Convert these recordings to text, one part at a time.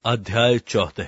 अध्याय 14।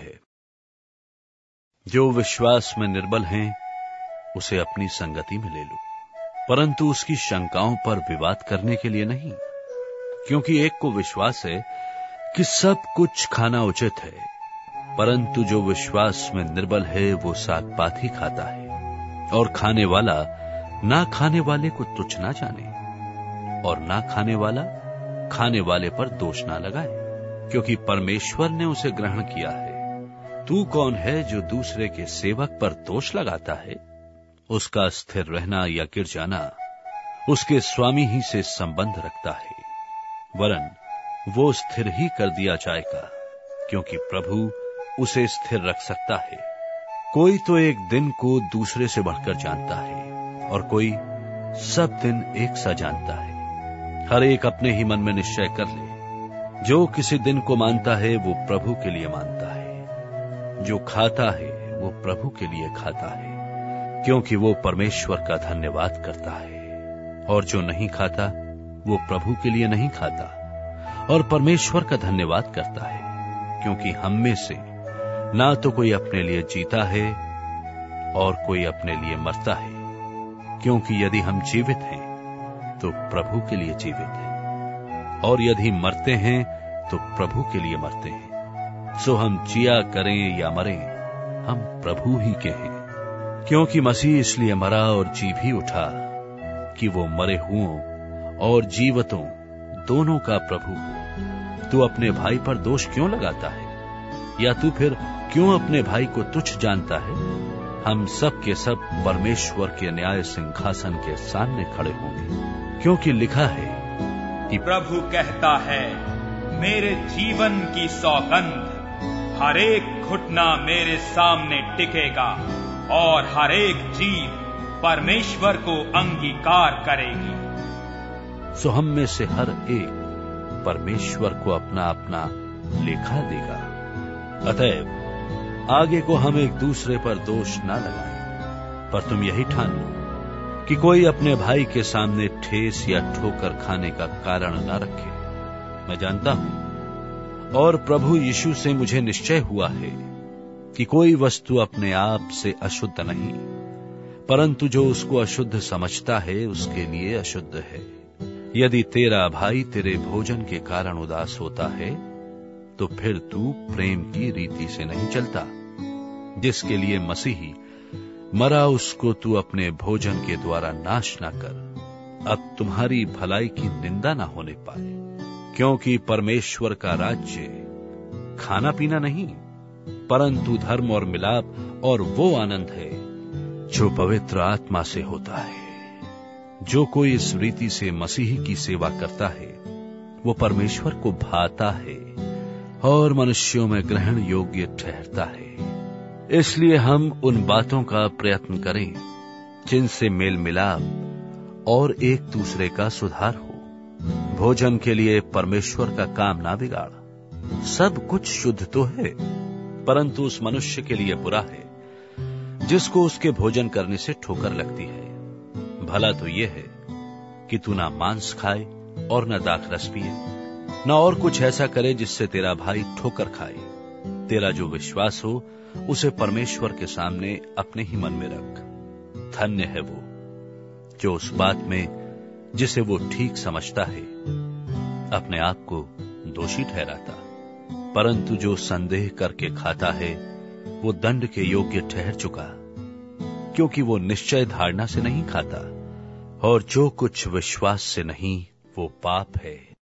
जो विश्वास में निर्बल हैं, उसे अपनी संगति में ले लो, परंतु उसकी शंकाओं पर विवाद करने के लिए नहीं, क्योंकि एक को विश्वास है कि सब कुछ खाना उचित है, परंतु जो विश्वास में निर्बल है वो साग पात ही खाता है, और खाने वाला ना खाने वाले को तुच्छ ना जाने, और ना खाने वाला खाने वाले पर दोष ना लगाए, क्योंकि परमेश्वर ने उसे ग्रहण किया है। तू कौन है जो दूसरे के सेवक पर दोष लगाता है? उसका स्थिर रहना या गिर जाना उसके स्वामी ही से संबंध रखता है, वरन वो स्थिर ही कर दिया जाएगा, क्योंकि प्रभु उसे स्थिर रख सकता है। कोई तो एक दिन को दूसरे से बढ़कर जानता है, और कोई सब दिन एक सा जानता है। हर एक अपने ही मन में निश्चय कर ले, जो किसी दिन को मानता है वो प्रभु के लिए मानता है, जो खाता है वो प्रभु के लिए खाता है, क्योंकि वो परमेश्वर का धन्यवाद करता है, और जो नहीं खाता वो प्रभु के लिए नहीं खाता और परमेश्वर का धन्यवाद करता है, क्योंकि हम में से ना तो कोई अपने लिए जीता है और कोई अपने लिए मरता है, क्योंकि यदि हम जीवित हैं तो प्रभु के लिए जीवित हैं, और यदि मरते हैं तो प्रभु के लिए मरते हैं। सो हम जिया करें या मरें, हम प्रभु ही के हैं, क्योंकि मसीह इसलिए मरा और जी भी उठा कि वो मरे हुओं और जीवतों दोनों का प्रभु हो। तू अपने भाई पर दोष क्यों लगाता है, या तू फिर क्यों अपने भाई को तुच्छ जानता है? हम सब के सब परमेश्वर के न्याय सिंहासन के सामने खड़े होंगे, क्योंकि लिखा है कि प्रभु कहता है, मेरे जीवन की सौगंध, हर एक घुटना मेरे सामने टिकेगा और हर एक जीभ परमेश्वर को अंगीकार करेगी। सो हम में से हर एक परमेश्वर को अपना अपना लेखा देगा। अतएव आगे को हम एक दूसरे पर दोष ना लगाएं, पर तुम यही ठान लो कि कोई अपने भाई के सामने ठेस या ठोकर खाने का कारण न रखे। मैं जानता हूं और प्रभु यीशु से मुझे निश्चय हुआ है कि कोई वस्तु अपने आप से अशुद्ध नहीं, परंतु जो उसको अशुद्ध समझता है उसके लिए अशुद्ध है। यदि तेरा भाई तेरे भोजन के कारण उदास होता है, तो फिर तू प्रेम की रीति से नहीं चलता। जिसके लिए मसीही मरा उसको तू अपने भोजन के द्वारा नाश ना कर, अब तुम्हारी भलाई की निंदा ना होने पाए, क्योंकि परमेश्वर का राज्य खाना पीना नहीं, परंतु धर्म और मिलाप और वो आनंद है जो पवित्र आत्मा से होता है। जो कोई इस रीति से मसीही की सेवा करता है वो परमेश्वर को भाता है और मनुष्यों में ग्रहण योग्य ठहरता है। इसलिए हम उन बातों का प्रयत्न करें जिनसे मेल मिलाप और एक दूसरे का सुधार हो। भोजन के लिए परमेश्वर का काम ना बिगाड़। सब कुछ शुद्ध तो है, परंतु उस मनुष्य के लिए बुरा है जिसको उसके भोजन करने से ठोकर लगती है। भला तो यह है कि तू ना मांस खाए और न दाखरस पिए, न और कुछ ऐसा करे जिससे तेरा भाई ठोकर खाए। तेरा जो विश्वास हो उसे परमेश्वर के सामने अपने ही मन में रख। धन्य है वो जो उस बात में जिसे वो ठीक समझता है अपने आप को दोषी ठहराता, परंतु जो संदेह करके खाता है वो दंड के योग्य ठहर चुका, क्योंकि वो निश्चय धारणा से नहीं खाता, और जो कुछ विश्वास से नहीं वो पाप है।